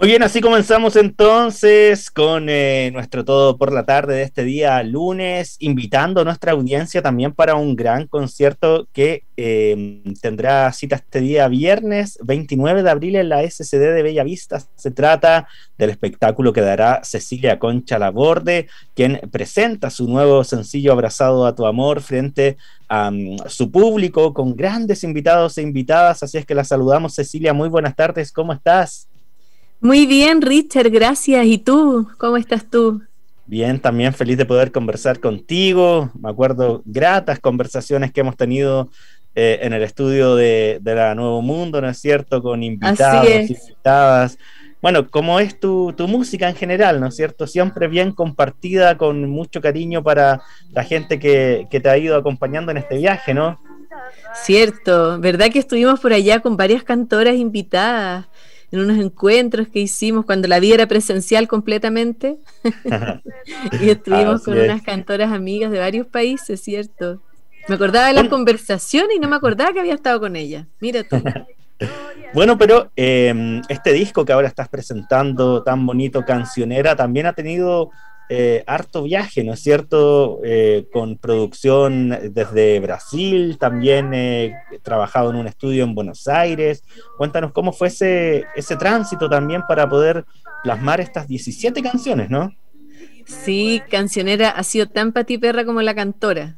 Muy bien, así comenzamos entonces con nuestro todo por la tarde de este día lunes, invitando a nuestra audiencia también para un gran concierto que tendrá cita este día viernes 29 de abril en la SCD de Bellavista. Se trata del espectáculo que dará Cecilia Concha Laborde, quien presenta su nuevo sencillo Abrazado a tu amor frente a su público con grandes invitados e invitadas. Así es que la saludamos, Cecilia. Muy buenas tardes, ¿cómo estás? Muy bien, Richard, gracias. ¿Y tú? ¿Cómo estás tú? Bien, también feliz de poder conversar contigo. Me acuerdo gratas conversaciones que hemos tenido en el estudio de la Nuevo Mundo, ¿no es cierto? Con Así invitados, es. invitadas. Bueno, como es tu música en general, ¿no es cierto? Siempre bien compartida, con mucho cariño para la gente que te ha ido acompañando en este viaje, ¿no? Cierto, ¿verdad que estuvimos por allá con varias cantoras invitadas en unos encuentros que hicimos cuando la vida era presencial completamente? Y estuvimos Así con unas es. cantoras amigas de varios países, ¿cierto? Me acordaba de las Bueno, conversaciones y no me acordaba que había estado con ella. Mira tú. bueno, pero este disco que ahora estás presentando, tan bonito, Cancionera, también ha tenido harto viaje, ¿no es cierto? Con producción desde Brasil, también trabajado en un estudio en Buenos Aires. Cuéntanos cómo fue ese tránsito también para poder plasmar estas 17 canciones, ¿no? Sí, Cancionera ha sido tan patiperra como la cantora.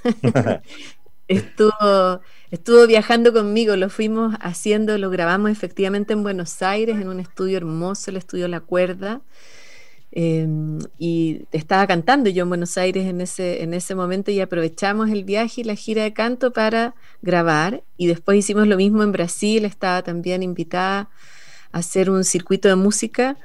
Estuvo, estuvo viajando conmigo, lo fuimos haciendo, lo grabamos efectivamente en Buenos Aires, en un estudio hermoso, el estudio La Cuerda, eh, y estaba cantando yo en Buenos Aires en ese momento y aprovechamos el viaje y la gira de canto para grabar y después hicimos lo mismo en Brasil, estaba también invitada a hacer un circuito de música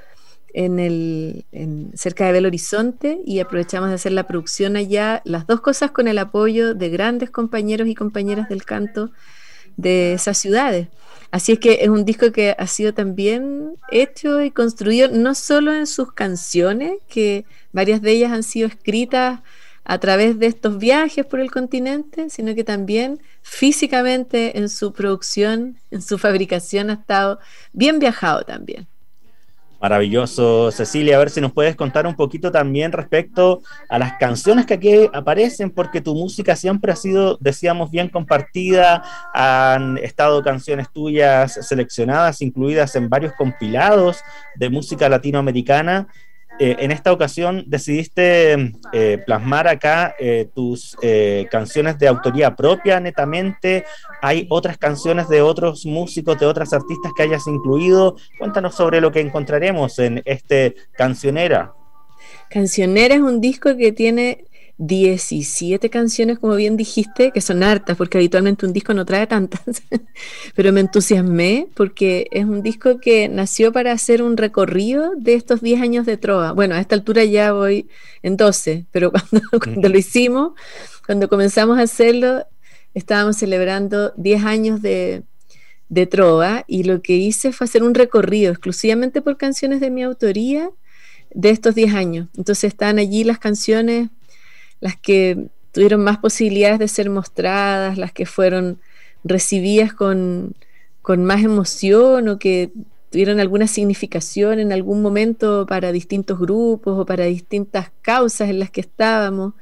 cerca de Belo Horizonte y aprovechamos de hacer la producción allá, las dos cosas con el apoyo de grandes compañeros y compañeras del canto de esas ciudades. Así es que es un disco que ha sido también hecho y construido no solo en sus canciones, que varias de ellas han sido escritas a través de estos viajes por el continente, sino que también físicamente en su producción, en su fabricación ha estado bien viajado también. Maravilloso, Cecilia. A ver si nos puedes contar un poquito también respecto a las canciones que aquí aparecen, porque tu música siempre ha sido, decíamos, bien compartida. Han estado canciones tuyas seleccionadas, incluidas en varios compilados de música latinoamericana. En esta ocasión decidiste plasmar acá tus canciones de autoría propia netamente. ¿Hay otras canciones de otros músicos, de otras artistas que hayas incluido? Cuéntanos sobre lo que encontraremos en este Cancionera. Cancionera es un disco que tiene 17 canciones, como bien dijiste, que son hartas, porque habitualmente un disco no trae tantas, pero me entusiasmé porque es un disco que nació para hacer un recorrido de estos 10 años de trova. Bueno, a esta altura ya voy en 12, pero cuando lo hicimos, cuando comenzamos a hacerlo, estábamos celebrando 10 años de trova y lo que hice fue hacer un recorrido exclusivamente por canciones de mi autoría de estos 10 años. Entonces están allí las canciones, las que tuvieron más posibilidades de ser mostradas, las que fueron recibidas con más emoción o que tuvieron alguna significación en algún momento para distintos grupos o para distintas causas en las que estábamos.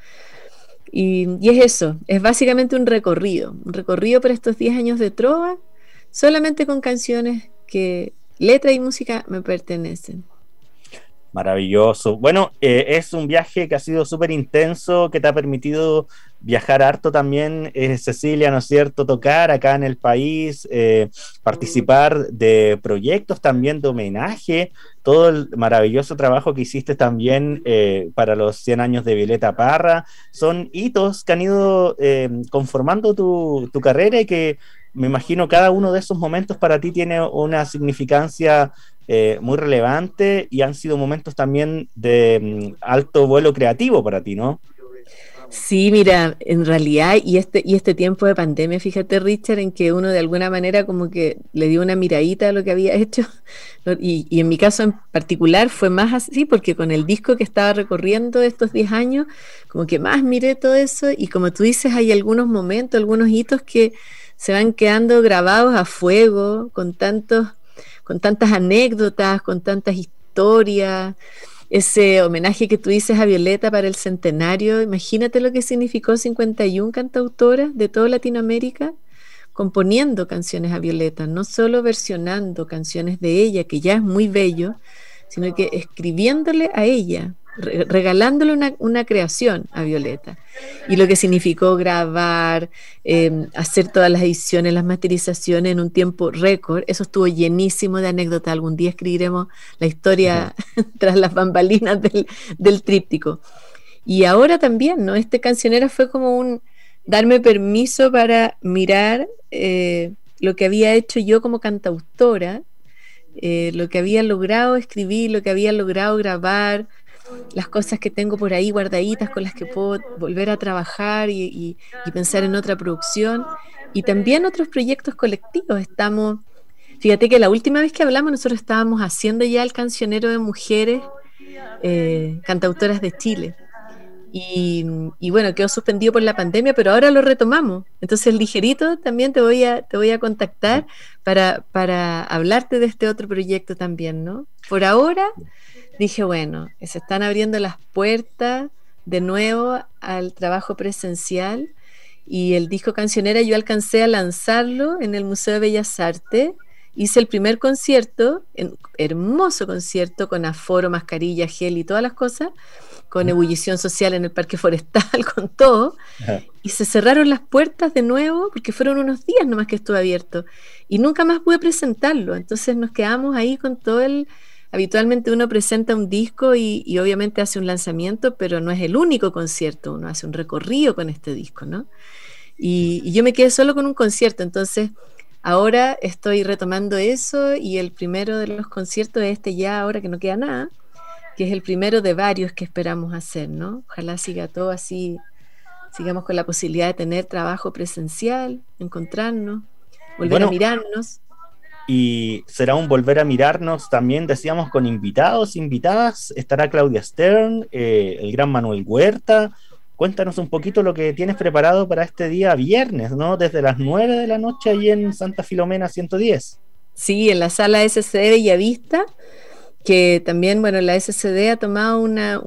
Y es eso, es básicamente un recorrido por estos 10 años de trova, solamente con canciones que letra y música me pertenecen. Maravilloso. Bueno, es un viaje que ha sido súper intenso, que te ha permitido viajar harto también, Cecilia, ¿no es cierto? Tocar acá en el país, participar de proyectos también de homenaje, todo el maravilloso trabajo que hiciste también para los 100 años de Violeta Parra. Son hitos que han ido conformando tu carrera y que me imagino cada uno de esos momentos para ti tiene una significancia muy relevante y han sido momentos también de alto vuelo creativo para ti, ¿no? Sí, mira, en realidad, y este tiempo de pandemia, fíjate, Richard, en que uno de alguna manera como que le dio una miradita a lo que había hecho, y en mi caso en particular fue más así, porque con el disco que estaba recorriendo de estos 10 años, como que más miré todo eso, y como tú dices, hay algunos momentos, algunos hitos que se van quedando grabados a fuego, con tantas anécdotas, con tantas historias. Ese homenaje que tú dices a Violeta para el centenario, imagínate lo que significó 51 cantautoras de toda Latinoamérica componiendo canciones a Violeta, no solo versionando canciones de ella, que ya es muy bello, sino que escribiéndole a ella, regalándole una creación a Violeta. Y lo que significó grabar, hacer todas las ediciones, las masterizaciones en un tiempo récord, eso estuvo llenísimo de anécdotas. Algún día escribiremos la historia tras las bambalinas del tríptico. Y ahora también, ¿no? Este Cancionera fue como un darme permiso para mirar lo que había hecho yo como cantautora, lo que había logrado escribir, lo que había logrado grabar, las cosas que tengo por ahí guardaditas con las que puedo volver a trabajar y pensar en otra producción, y también otros proyectos colectivos. Fíjate que la última vez que hablamos nosotros estábamos haciendo ya el Cancionero de mujeres cantautoras de Chile. Y bueno, quedó suspendido por la pandemia, pero ahora lo retomamos. Entonces, ligerito, también te voy a contactar para hablarte de este otro proyecto también, ¿no? Por ahora, dije, bueno, se están abriendo las puertas de nuevo al trabajo presencial, y el disco Cancionera yo alcancé a lanzarlo en el Museo de Bellas Artes. Hice el primer concierto, hermoso concierto, con aforo, mascarilla, gel y todas las cosas, con ebullición social en el Parque Forestal, con todo, y se cerraron las puertas de nuevo, porque fueron unos días nomás que estuvo abierto, y nunca más pude presentarlo. Entonces nos quedamos ahí con todo habitualmente uno presenta un disco y obviamente hace un lanzamiento, pero no es el único concierto, uno hace un recorrido con este disco, ¿no? Y yo me quedé solo con un concierto. Entonces ahora estoy retomando eso, y el primero de los conciertos es ya, ahora que no queda nada, que es el primero de varios que esperamos hacer, ¿no? Ojalá siga todo así, sigamos con la posibilidad de tener trabajo presencial, encontrarnos, volver a mirarnos. Y será un volver a mirarnos también, decíamos, con invitados, invitadas. Estará Claudia Stern, el gran Manuel Huerta. Cuéntanos un poquito lo que tienes preparado para este día viernes, ¿no? Desde las 9 de la noche allí en Santa Filomena 110. Sí, en la sala SCD Bellavista, que también, bueno, la SCD ha tomado una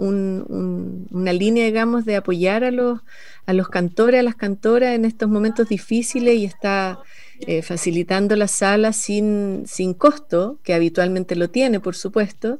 línea, digamos, de apoyar a los cantores, a las cantoras en estos momentos difíciles, y está facilitando la sala sin costo, que habitualmente lo tiene, por supuesto,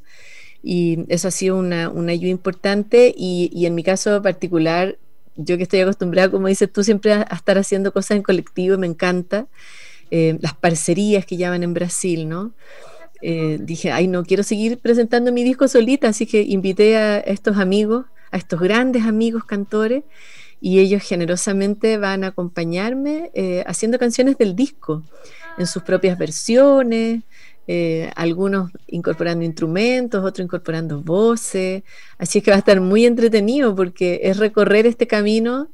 y eso ha sido una ayuda importante. Y en mi caso particular, yo que estoy acostumbrada, como dices tú, siempre a estar haciendo cosas en colectivo, me encanta, las parcerías que llaman en Brasil, ¿no? Dije, ay, no quiero seguir presentando mi disco solita, así que invité a estos amigos, a estos grandes amigos cantores, y ellos generosamente van a acompañarme haciendo canciones del disco, en sus propias versiones, algunos incorporando instrumentos, otros incorporando voces. Así es que va a estar muy entretenido, porque es recorrer este camino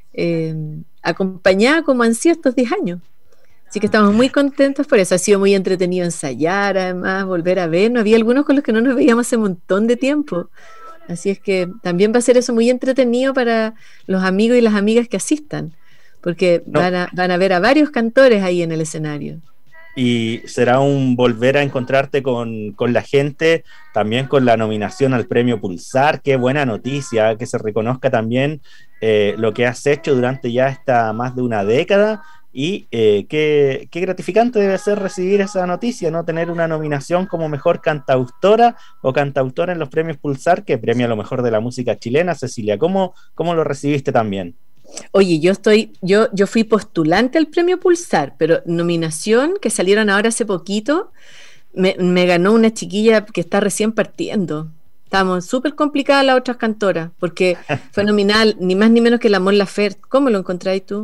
acompañada como han sido estos 10 años. Así que estamos muy contentos por eso. Ha sido muy entretenido ensayar, además, volver a vernos. Había algunos con los que no nos veíamos hace un montón de tiempo. Así es que también va a ser eso muy entretenido para los amigos y las amigas que asistan, porque van a ver a varios cantores ahí en el escenario. Y será un volver a encontrarte con la gente, también con la nominación al premio Pulsar. Qué buena noticia, que se reconozca también lo que has hecho durante ya esta más de una década. Y qué gratificante debe ser recibir esa noticia, ¿no? Tener una nominación como mejor cantautora o cantautora en los premios Pulsar, que premia lo mejor de la música chilena. Cecilia, ¿cómo lo recibiste también? Oye, yo fui postulante al premio Pulsar, pero nominación, que salieron ahora hace poquito, me ganó una chiquilla que está recién partiendo. Estábamos súper complicadas las otras cantoras, porque fue nominal ni más ni menos que la Mon Laferte. ¿Cómo lo encontráis tú?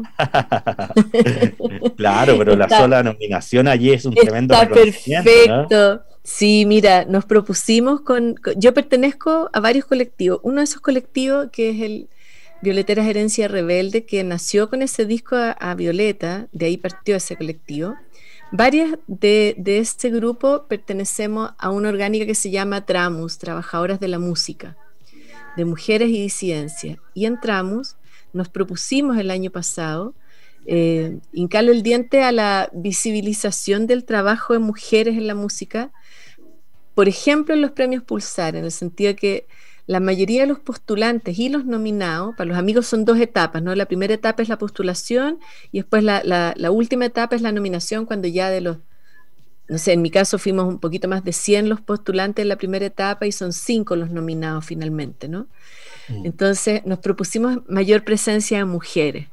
Claro, pero la sola nominación allí es un tremendo reconocimiento. Perfecto. ¿No? Sí, mira, nos propusimos yo pertenezco a varios colectivos. Uno de esos colectivos, que es el Violeteras Herencia Rebelde, que nació con ese disco a Violeta, de ahí partió ese colectivo. Varias de este grupo pertenecemos a una orgánica que se llama Tramus, Trabajadoras de la Música, de Mujeres y Disidencia. Y en Tramus nos propusimos el año pasado hincarle el diente a la visibilización del trabajo de mujeres en la música, por ejemplo, en los premios Pulsar, en el sentido de que la mayoría de los postulantes y los nominados, para los amigos son 2 etapas, ¿no? La primera etapa es la postulación y después la última etapa es la nominación, cuando ya de los, no sé, en mi caso fuimos un poquito más de 100 los postulantes en la primera etapa y son 5 los nominados finalmente, ¿no? Entonces nos propusimos mayor presencia de mujeres.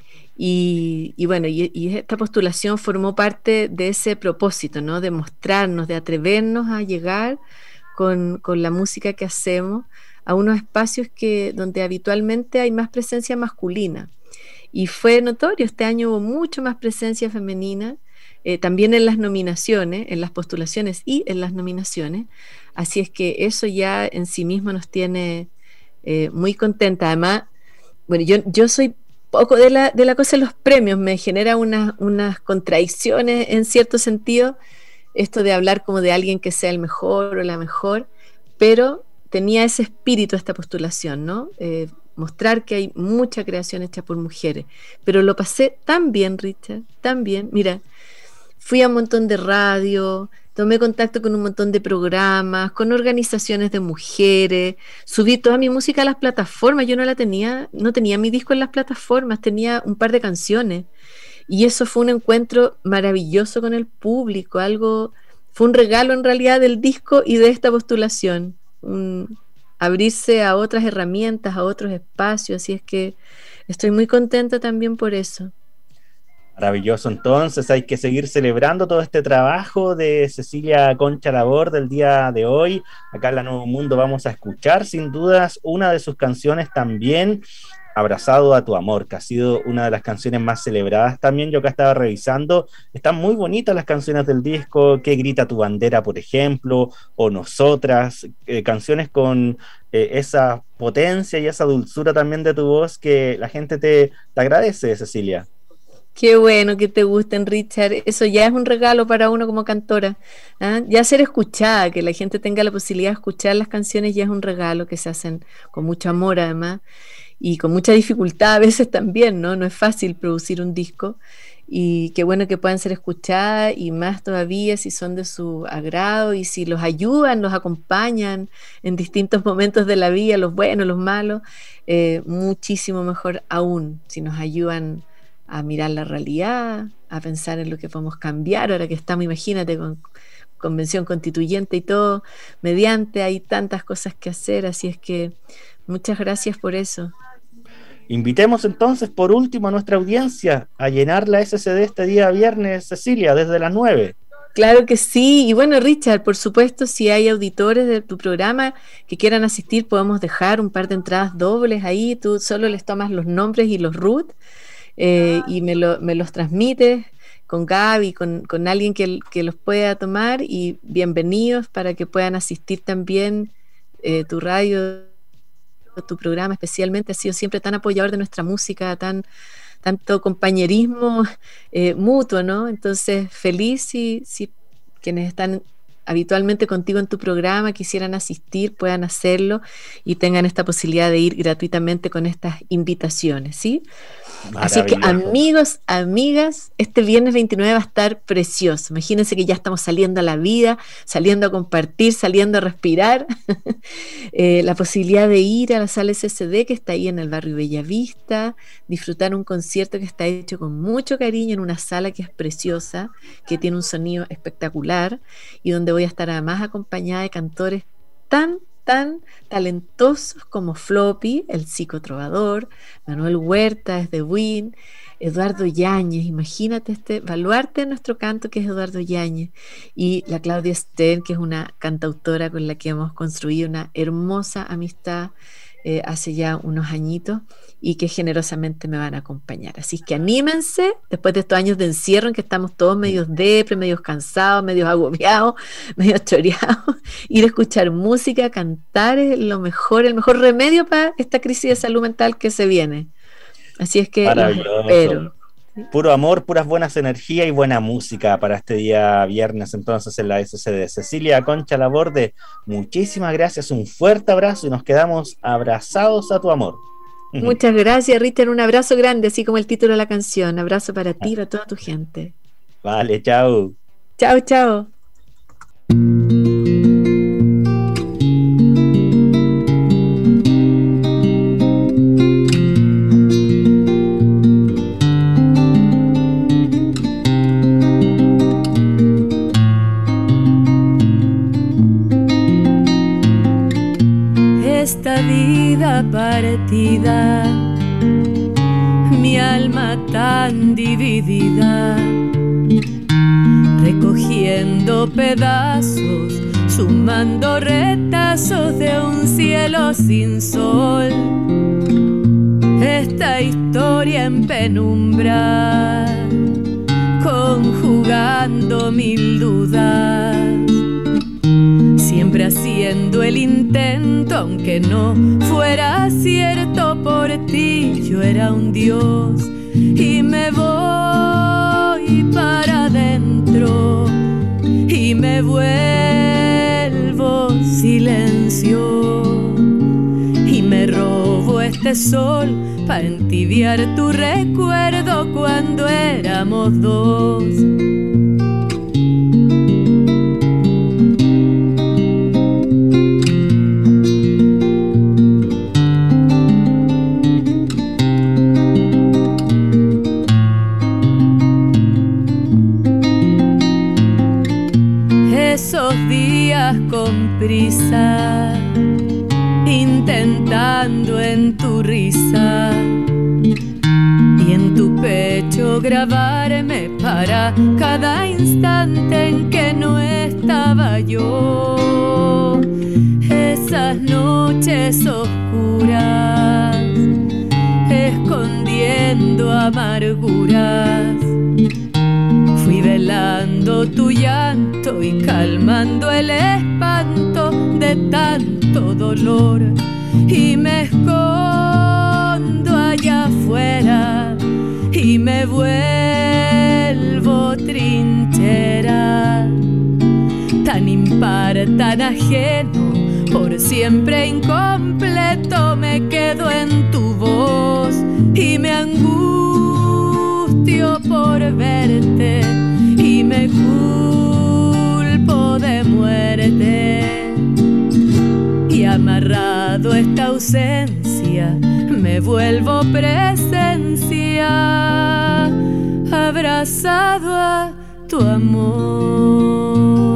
Y bueno, y esta postulación formó parte de ese propósito, ¿no? De mostrarnos, de atrevernos a llegar con la música que hacemos a unos espacios donde habitualmente hay más presencia masculina. Y fue notorio, este año hubo mucho más presencia femenina, también en las nominaciones, en las postulaciones y en las nominaciones. Así es que eso ya en sí mismo nos tiene muy contenta. Además, bueno, yo soy poco de la cosa de los premios, me genera unas contradicciones en cierto sentido, esto de hablar como de alguien que sea el mejor o la mejor, pero tenía ese espíritu esta postulación, ¿no? Mostrar que hay mucha creación hecha por mujeres, pero lo pasé tan bien, Richard, tan bien. Mira, fui a un montón de radio, tomé contacto con un montón de programas, con organizaciones de mujeres, subí toda mi música a las plataformas. Yo no tenía mi disco en las plataformas, tenía un par de canciones. Y eso fue un encuentro maravilloso con el público, fue un regalo en realidad del disco y de esta postulación, abrirse a otras herramientas, a otros espacios, así es que estoy muy contenta también por eso. Maravilloso, entonces hay que seguir celebrando todo este trabajo de Cecilia Concha Labor del día de hoy. Acá en La Nuevo Mundo vamos a escuchar sin dudas una de sus canciones también, Abrazado a tu amor, que ha sido una de las canciones más celebradas también. Yo acá estaba revisando, están muy bonitas las canciones del disco, ¿Qué grita tu bandera?, por ejemplo, o Nosotras, canciones con esa potencia y esa dulzura también de tu voz que la gente te agradece, Cecilia. Qué bueno que te gusten, Richard. Eso ya es un regalo para uno como cantora. ¿Ah? Ya ser escuchada, que la gente tenga la posibilidad de escuchar las canciones, ya es un regalo que se hacen con mucho amor además y con mucha dificultad a veces también, ¿no? No es fácil producir un disco y qué bueno que puedan ser escuchadas y más todavía si son de su agrado y si los ayudan, los acompañan en distintos momentos de la vida, los buenos, los malos, muchísimo mejor aún si nos ayudan a mirar la realidad, a pensar en lo que podemos cambiar, ahora que estamos, imagínate, con convención constituyente y todo, mediante hay tantas cosas que hacer, así es que muchas gracias por eso. Invitemos entonces por último a nuestra audiencia a llenar la SCD este día viernes, Cecilia, desde las 9. Claro que sí, y bueno, Richard, por supuesto, si hay auditores de tu programa que quieran asistir, podemos dejar un par de entradas dobles ahí, tú solo les tomas los nombres y los root, y me los transmites con Gaby, con alguien que los pueda tomar, y bienvenidos para que puedan asistir también. Tu radio, tu programa especialmente ha sido siempre tan apoyador de nuestra música, tanto compañerismo mutuo, ¿no? Entonces, feliz si quienes están habitualmente contigo en tu programa quisieran asistir, puedan hacerlo y tengan esta posibilidad de ir gratuitamente con estas invitaciones, ¿sí? Así que amigos, amigas, este viernes 29 va a estar precioso. Imagínense que ya estamos saliendo a la vida, saliendo a compartir, saliendo a respirar. La posibilidad de ir a la sala SCD que está ahí en el barrio Bellavista, disfrutar un concierto que está hecho con mucho cariño en una sala que es preciosa, que tiene un sonido espectacular y donde voy a estar además acompañada de cantores tan talentosos como Floppy, el psicotrovador, Manuel Huerta desde Win, Eduardo Yáñez, imagínate este baluarte de nuestro canto que es Eduardo Yáñez, y la Claudia Stern, que es una cantautora con la que hemos construido una hermosa amistad hace ya unos añitos y que generosamente me van a acompañar. Así que anímense, después de estos años de encierro en que estamos todos medios depre, medios cansados, medios agobiados, medios choreados, ir a escuchar música, cantar es el mejor remedio para esta crisis de salud mental que se viene. Así es que los espero. Puro amor, puras buenas energías y buena música para este día viernes entonces en la SCD. Cecilia Concha Laborde, muchísimas gracias, un fuerte abrazo y nos quedamos abrazados a tu amor. Muchas gracias, Richard. Un abrazo grande, así como el título de la canción. Abrazo para ti y para toda tu gente. Vale, chao. Chao, chao. Esta vida partida, mi alma tan dividida, recogiendo pedazos, sumando retazos de un cielo sin sol. Esta historia en penumbra, conjugando mil dudas, siempre haciendo el intento, aunque no fuera cierto por ti. Yo era un dios y me voy para adentro y me vuelvo silencio y me robo este sol para entibiar tu recuerdo cuando éramos dos. Esos días con prisa, intentando en tu risa y en tu pecho grabarme para cada instante en que no estaba yo. Esas noches oscuras, escondiendo amarguras, fui velando tu llanto y calmando el espanto de tanto dolor. Y me escondo allá afuera y me vuelvo trinchera, tan impar, tan ajeno, por siempre incompleto. Me quedo en tu voz y me angustio por verte y me culpo de muerte. Y amarrado a esta ausencia, me vuelvo presencia, abrazado a tu amor.